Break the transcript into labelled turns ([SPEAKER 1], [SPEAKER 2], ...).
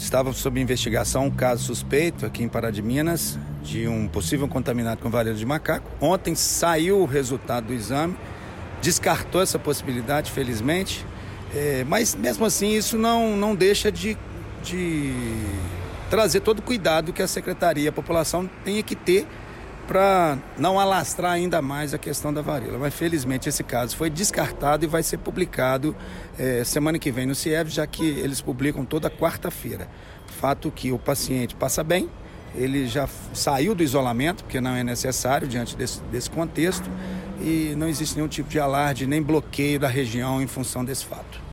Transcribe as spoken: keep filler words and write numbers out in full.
[SPEAKER 1] Estava sob investigação um caso suspeito aqui em Pará de Minas de um possível contaminado com varíola de macaco. Ontem saiu o resultado do exame, descartou essa possibilidade, felizmente, é, mas mesmo assim isso não, não deixa de, de trazer todo o cuidado que a Secretaria e a população tenha que ter para não alastrar ainda mais a questão da varíola. Mas felizmente esse caso foi descartado e vai ser publicado é, semana que vem no CIEV, já que eles publicam toda quarta-feira. Fato que o paciente passa bem, ele já saiu do isolamento, porque não é necessário diante desse, desse contexto, e não existe nenhum tipo de alarde nem bloqueio da região em função desse fato.